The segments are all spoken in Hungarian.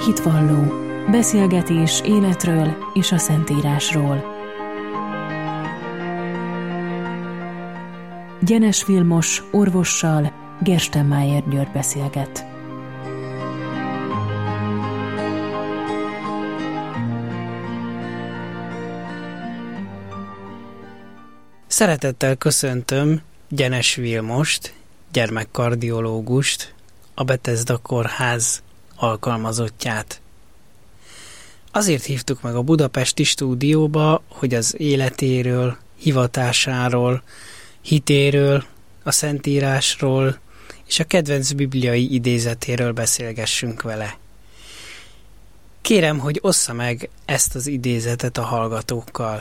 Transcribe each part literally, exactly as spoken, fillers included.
Hitvalló. Beszélgetés életről és a Szentírásról. Gyenes Vilmos orvossal Gerstenmájer György beszélget. Szeretettel köszöntöm Gyenes Vilmost, gyermekkardiológust, a Bethesda Kórház alkalmazottját. Azért hívtuk meg a budapesti stúdióba, hogy az életéről, hivatásáról, hitéről, a Szentírásról és a kedvenc bibliai idézetéről beszélgessünk vele. Kérem, hogy ossza meg ezt az idézetet a hallgatókkal.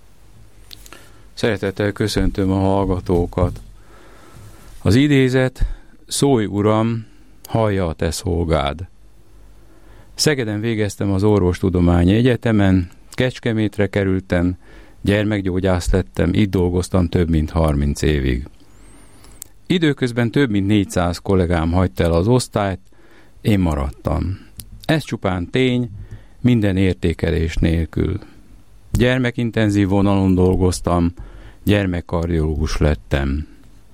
Szeretettel köszöntöm a hallgatókat. Az idézet: szólj, Uram, hallja a te szolgád. Szegeden végeztem az Orvostudományi Egyetemen, Kecskemétre kerültem, gyermekgyógyász lettem, itt dolgoztam több mint harminc évig. Időközben több mint négyszáz kollégám hagyta el az osztályt, én maradtam. Ez csupán tény, minden értékelés nélkül. Gyermekintenzív vonalon dolgoztam, gyermekkardiológus lettem.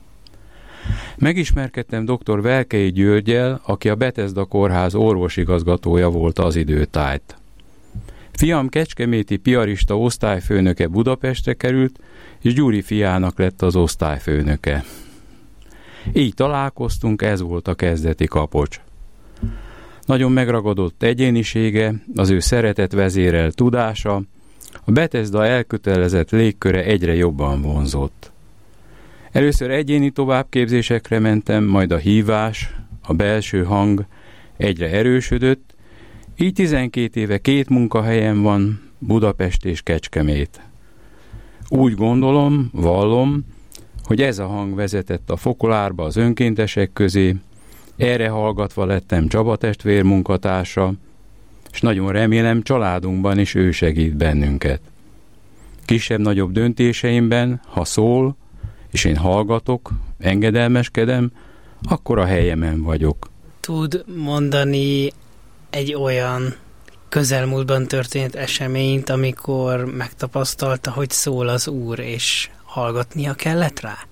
Megismerkedtem dr. Velkei Györggyel, aki a Bethesda Kórház orvosigazgatója volt az időtájt. Fiam kecskeméti piarista osztályfőnöke Budapestre került, és Gyuri fiának lett az osztályfőnöke. Így találkoztunk, ez volt a kezdeti kapocs. Nagyon megragadott egyénisége, az ő szeretet vezérel tudása, a Bethesda elkötelezett légköre egyre jobban vonzott. Először egyéni továbbképzésekre mentem, majd a hívás, a belső hang egyre erősödött, így tizenkét éve két munkahelyen van, Budapest és Kecskemét. Úgy gondolom, vallom, hogy ez a hang vezetett a fokolárba az önkéntesek közé, erre hallgatva lettem Csaba testvér munkatársa, és nagyon remélem családunkban is ő segít bennünket. Kisebb-nagyobb döntéseimben, ha szól, és én hallgatok, engedelmeskedem, akkor a helyemen vagyok. Tud mondani egy olyan közelmúltban történt eseményt, amikor megtapasztalta, hogy szól az Úr, és hallgatnia kellett rá?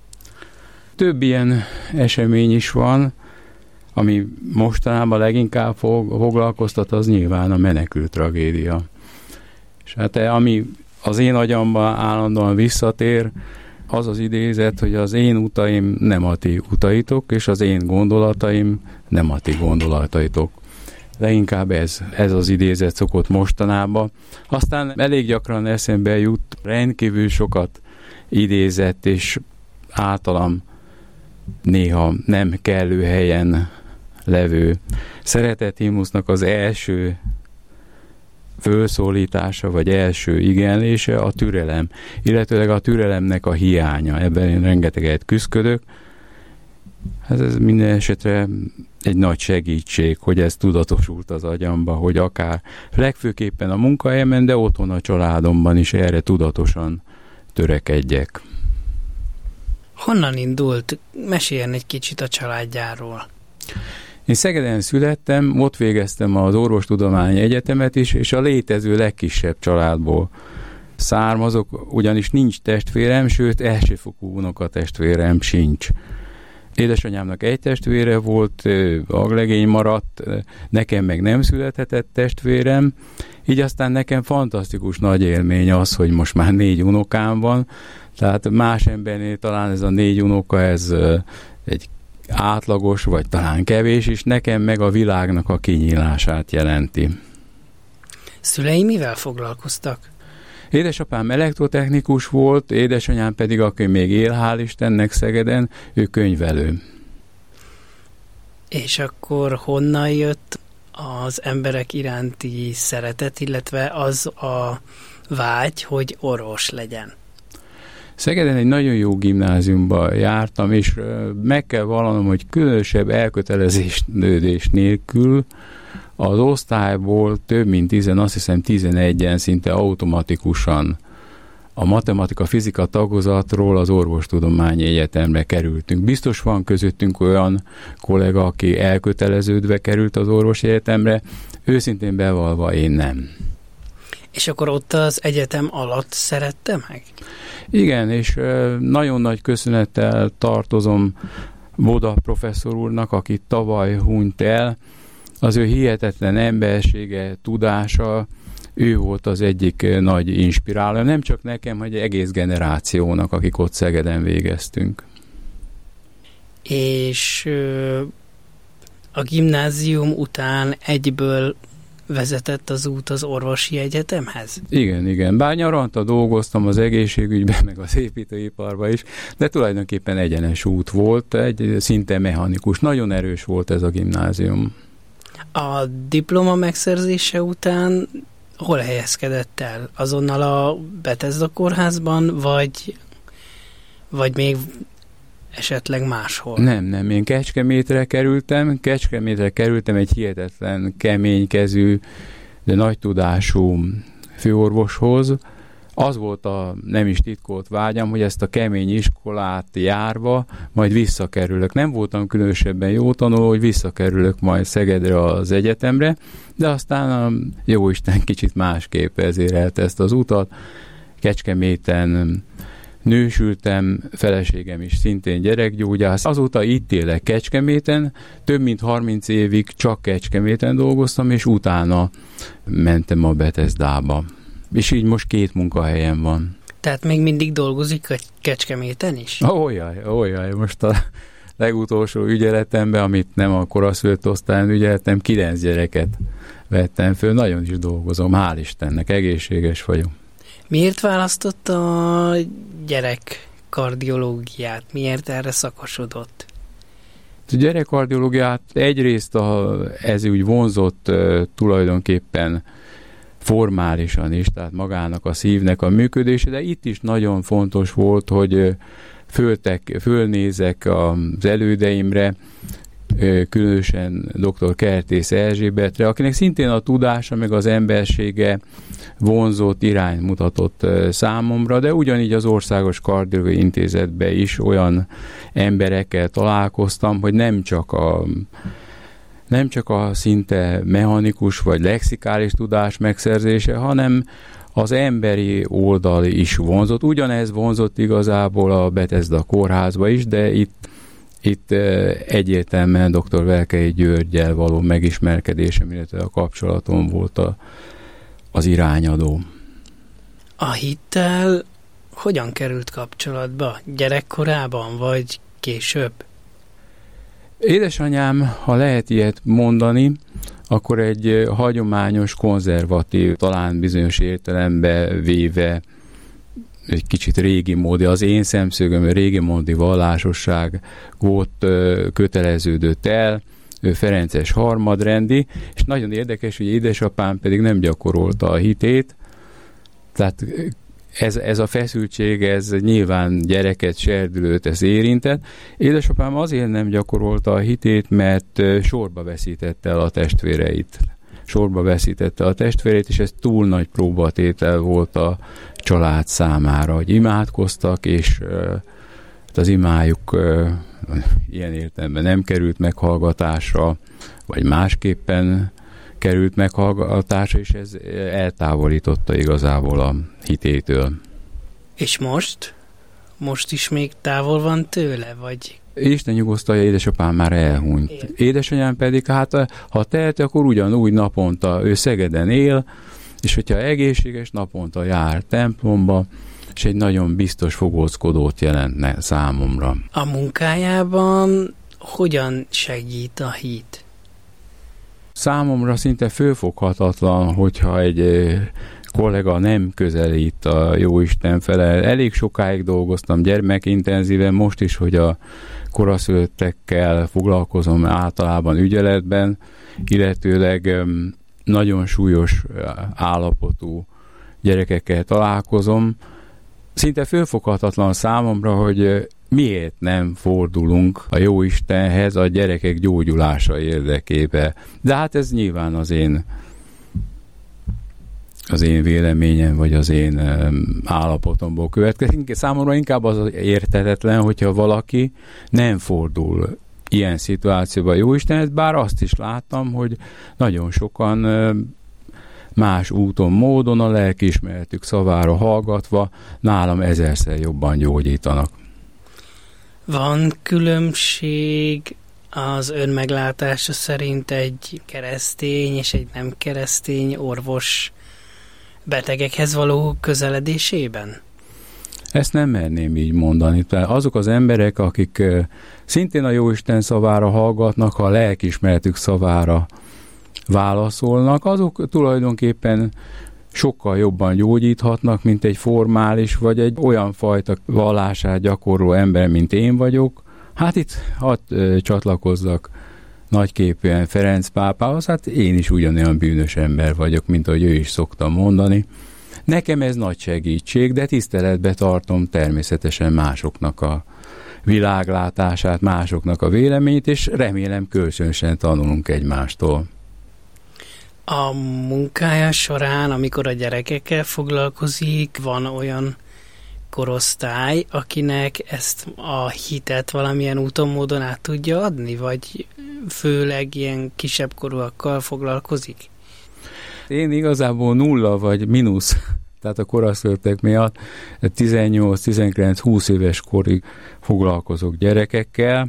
Több ilyen esemény is van, ami mostanában leginkább foglalkoztat, az nyilván a menekült tragédia. És hát ami az én agyamban állandóan visszatér, az az idézet, hogy az én utaim nem a ti utaitok, és az én gondolataim nem a ti gondolataitok. Leginkább ez, ez az idézet szokott mostanában. Aztán elég gyakran eszembe jut, rendkívül sokat idézett, és általam néha nem kellő helyen levő szeretethimnusznak az első fölszólítása, vagy első igenlése a türelem, illetőleg a türelemnek a hiánya. Ebben én rengeteget küzdködök. Hát ez minden esetre egy nagy segítség, hogy ez tudatosult az agyamba, hogy akár legfőképpen a munkahelyemen, de otthon a családomban is erre tudatosan törekedjek. Honnan indult? Meséljen egy kicsit a családjáról. Én Szegeden születtem, ott végeztem az Orvostudományi Egyetemet is, és a létező legkisebb családból származok, ugyanis nincs testvérem, sőt elsőfokú unokatestvérem sincs. Édesanyámnak egy testvére volt, aglegény maradt, nekem meg nem születhetett testvérem, így aztán nekem fantasztikus nagy élmény az, hogy most már négy unokám van, tehát más embernél talán ez a négy unoka, ez egy átlagos, vagy talán kevés, és nekem meg a világnak a kinyílását jelenti. Szüleim mivel foglalkoztak? Édesapám elektrotechnikus volt, édesanyám pedig, aki még él, hál' Istennek Szegeden, ő könyvelő. És akkor honnan jött az emberek iránti szeretet, illetve az a vágy, hogy orvos legyen? Szegeden egy nagyon jó gimnáziumba jártam, és meg kell vallanom, hogy különösebb elköteleződés nélkül az osztályból több mint tizen, azt hiszem tizenegyen szinte automatikusan a matematika-fizika tagozatról az Orvostudományi Egyetemre kerültünk. Biztos van közöttünk olyan kollega, aki elköteleződve került az orvosi egyetemre, őszintén bevallva én nem. És akkor ott az egyetem alatt szerette meg? Igen, és nagyon nagy köszönettel tartozom Boda professzor úrnak, aki tavaly hunyt el. Az ő hihetetlen embersége, tudása, ő volt az egyik nagy inspiráló. Nem csak nekem, hanem egész generációnak, akik ott Szegeden végeztünk. És a gimnázium után egyből vezetett az út az orvosi egyetemhez? Igen, igen. Bár nyaranta dolgoztam az egészségügyben, meg az építőiparban is, de tulajdonképpen egyenes út volt, egy szinte mechanikus. Nagyon erős volt ez a gimnázium. A diploma megszerzése után hol helyezkedett el? Azonnal a Bethesda kórházban, vagy, vagy még esetleg máshol? Nem, nem. Én Kecskemétre kerültem. Kecskemétre kerültem egy hihetetlen keménykezű, de nagy tudású főorvoshoz. Az volt a nem is titkolt vágyam, hogy ezt a kemény iskolát járva majd visszakerülök. Nem voltam különösebben jó tanuló, hogy visszakerülök majd Szegedre az egyetemre, de aztán a jóisten kicsit másképp ezért élt ezt az utat. Kecskeméten nősültem, feleségem is szintén gyerekgyógyász. Azóta itt élek Kecskeméten, több mint harminc évig csak Kecskeméten dolgoztam, és utána mentem a Bethesdába. És így most két munkahelyem van. Tehát még mindig dolgozik a Kecskeméten is? Ójjaj, ójjaj, most a legutolsó ügyeletemben, amit nem a koraszülött osztályon ügyeletem, kilenc gyereket vettem föl, nagyon is dolgozom, hál' Istennek, egészséges vagyok. Miért választotta a gyerekkardiológiát? Miért erre szakosodott? A gyerekkardiológiát egyrészt a, ez úgy vonzott uh, tulajdonképpen formálisan is, tehát magának a szívnek a működése, de itt is nagyon fontos volt, hogy föltek, fölnézek az elődeimre, különösen dr. Kertész Erzsébetre, akinek szintén a tudása meg az embersége vonzott, irányt mutatott számomra, de ugyanígy az Országos Kardiológiai Intézetben is olyan emberekkel találkoztam, hogy nem csak a nem csak a szinte mechanikus vagy lexikális tudás megszerzése, hanem az emberi oldal is vonzott. Ugyanez vonzott igazából a Bethesda kórházba is, de itt, itt egyértelműen dr. Velkei Györggyel való megismerkedésem, illetve a kapcsolatom volt a, az irányadó. A hittel hogyan került kapcsolatba? Gyerekkorában, vagy később? Édesanyám, ha lehet ilyet mondani, akkor egy hagyományos, konzervatív, talán bizonyos értelembe véve egy kicsit régi módi, az én szemszögöm régi módi vallásosság volt, köteleződött el, ő ferences harmadrendi, és nagyon érdekes, hogy édesapám pedig nem gyakorolta a hitét, tehát Ez, ez a feszültség, ez nyilván gyereket, serdülőt, ez érintett. Édesapám azért nem gyakorolta a hitét, mert sorba veszítette el a testvéreit. Sorba veszítette a testvéreit, és ez túl nagy próbatétel volt a család számára, hogy imádkoztak, és az imájuk ilyen értelemben nem került meghallgatásra, vagy másképpen került meghallgatásra, és ez eltávolította igazából a hitétől. És most? Most is még távol van tőle, vagy? Isten nyugosztalja, édesapám már elhunyt. Él. Édesanyám pedig, hát ha teheti, akkor ugyanúgy naponta ő Szegeden él, és hogyha egészséges, naponta jár templomba, és egy nagyon biztos fogózkodót jelentne számomra. A munkájában hogyan segít a hit? Számomra szinte fölfoghatatlan, hogyha egy kollega nem közelít a Jóisten fele. Elég sokáig dolgoztam gyermekintenzíven, most is, hogy a koraszülöttekkel foglalkozom általában ügyeletben, illetőleg nagyon súlyos állapotú gyerekekkel találkozom. Szinte fölfoghatatlan számomra, hogy miért nem fordulunk a Jóistenhez a gyerekek gyógyulása érdekébe. De hát ez nyilván az én az én véleményem, vagy az én állapotomból következik. Számomra inkább az érthetetlen, hogyha valaki nem fordul ilyen szituációban Jóistenhez, bár azt is láttam, hogy nagyon sokan más úton, módon a lelkiismeretük szavára hallgatva nálam ezerszer jobban gyógyítanak. Van különbség az önmeglátása szerint egy keresztény és egy nem keresztény orvos betegekhez való közeledésében? Ezt nem merném így mondani. Tehát azok az emberek, akik szintén a Jóisten szavára hallgatnak, ha a lelkiismeretük szavára válaszolnak, azok tulajdonképpen sokkal jobban gyógyíthatnak, mint egy formális, vagy egy olyan fajta vallását gyakorló ember, mint én vagyok. Hát itt hadd csatlakozzak nagyképűen Ferenc pápához, hát én is ugyanolyan bűnös ember vagyok, mint ahogy ő is szokta mondani. Nekem ez nagy segítség, de tiszteletbe tartom természetesen másoknak a világlátását, másoknak a véleményét, és remélem kölcsönösen tanulunk egymástól. A munkája során, amikor a gyerekekkel foglalkozik, van olyan korosztály, akinek ezt a hitet valamilyen úton, módon át tudja adni, vagy főleg ilyen kisebb korúakkal foglalkozik? Én igazából nulla vagy mínusz, tehát a koraszülöttek miatt tizennyolc, tizenkilenc, húsz éves korig foglalkozok gyerekekkel.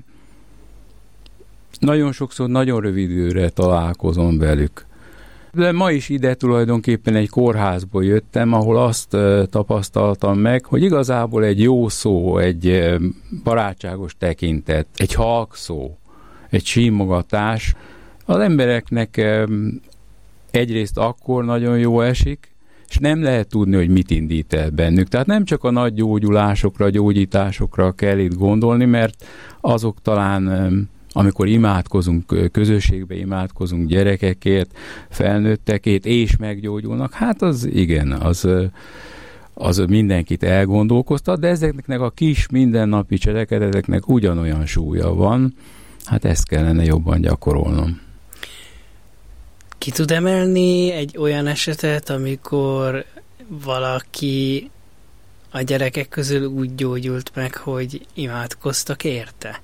Nagyon sokszor nagyon rövid időre találkozom velük. De ma is ide tulajdonképpen egy kórházból jöttem, ahol azt uh, tapasztaltam meg, hogy igazából egy jó szó, egy uh, barátságos tekintet, egy halk szó, egy símogatás az embereknek um, egyrészt akkor nagyon jó esik, és nem lehet tudni, hogy mit indít el bennük. Tehát nem csak a nagy gyógyulásokra, gyógyításokra kell itt gondolni, mert azok talán um, amikor imádkozunk, közösségbe imádkozunk gyerekekért, felnőttekért, és meggyógyulnak, hát az igen, az, az mindenkit elgondolkoztat, de ezeknek a kis mindennapi cselekedeteknek ugyanolyan súlya van, hát ezt kellene jobban gyakorolnom. Ki tud emelni egy olyan esetet, amikor valaki a gyerekek közül úgy gyógyult meg, hogy imádkoztak érte?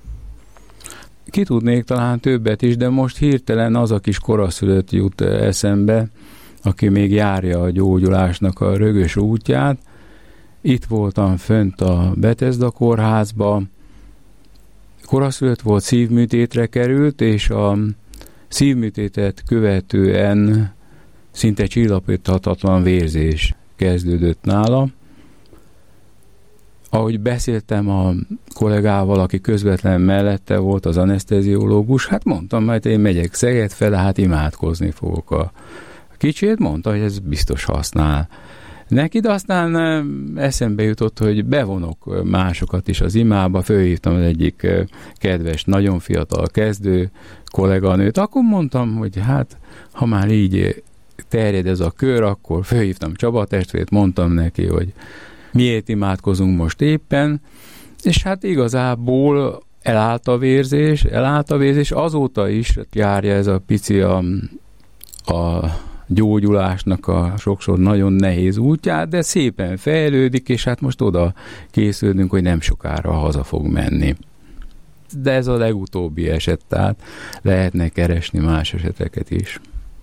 Ki tudnék talán többet is, de most hirtelen az a kis koraszülött jut eszembe, aki még járja a gyógyulásnak a rögös útját. Itt voltam fönt a Bethesda kórházba, koraszülött volt, szívműtétre került, és a szívműtétet követően szinte csillapíthatatlan vérzés kezdődött nála. Ahogy beszéltem a kollégával, aki közvetlen mellette volt, az aneszteziológus, hát mondtam, majd én megyek Szeged fele, hát imádkozni fogok a kicsit, mondta, hogy ez biztos használ neki, de aztán eszembe jutott, hogy bevonok másokat is az imába, fölhívtam az egyik kedves, nagyon fiatal kezdő kolléganőt, akkor mondtam, hogy hát, ha már így terjed ez a kör, akkor fölhívtam Csaba testvért, mondtam neki, hogy miért imádkozunk most éppen, és hát igazából elállt a vérzés, elállt a vérzés, azóta is járja ez a pici a, a gyógyulásnak a sokszor nagyon nehéz útját, de szépen fejlődik, és hát most oda készülünk, hogy nem sokára haza fog menni. De ez a legutóbbi eset, tehát lehetne keresni más eseteket is.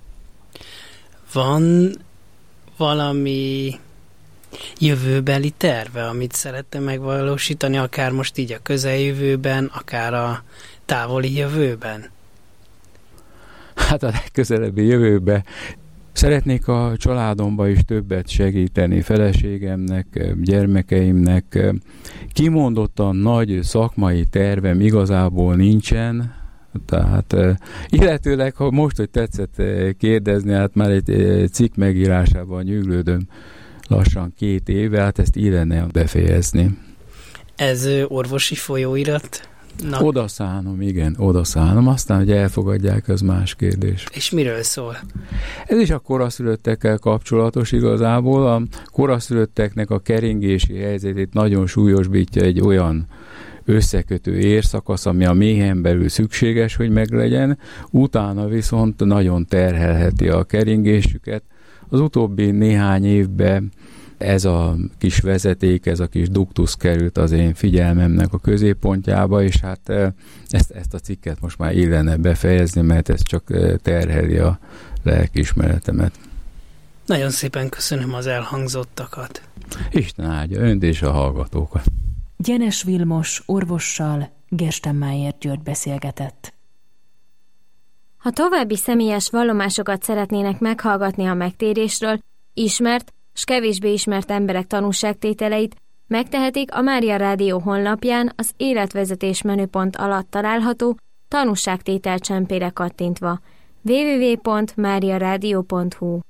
Van valami jövőbeli terve, amit szeretne megvalósítani, akár most így a közeljövőben, akár a távoli jövőben? Hát a legközelebbi jövőben szeretnék a családomba is többet segíteni, feleségemnek, gyermekeimnek. Kimondottan nagy szakmai tervem igazából nincsen, tehát illetőleg, ha most, hogy tetszett kérdezni, hát már egy cikk megírásában nyűglődöm lassan két éve, hát ezt illene befejezni. Ez orvosi folyóirat? Na. Oda szánom, igen, oda szánom, aztán, hogy elfogadják, az más kérdés. És miről szól? Ez is a koraszülöttekkel kapcsolatos igazából. A koraszülötteknek a keringési helyzetét nagyon súlyosbítja egy olyan összekötő érszakasz, ami a méhen belül szükséges, hogy meglegyen, utána viszont nagyon terhelheti a keringésüket. Az utóbbi néhány évben ez a kis vezeték, ez a kis duktusz került az én figyelmemnek a középpontjába, és hát ezt, ezt a cikket most már illene befejezni, mert ez csak terheli a lelkiismeretemet. Nagyon szépen köszönöm az elhangzottakat. Isten áldja önt és a hallgatókat. Gyenes Vilmos orvossal Gerstenmaier György beszélgetett. Ha további személyes vallomásokat szeretnének meghallgatni a megtérésről, ismert s kevésbé ismert emberek tanúságtételeit, megtehetik a Mária Rádió honlapján az életvezetés menüpont alatt található tanúságtétel csempére kattintva. double-u double-u double-u pont mária rádió pont hu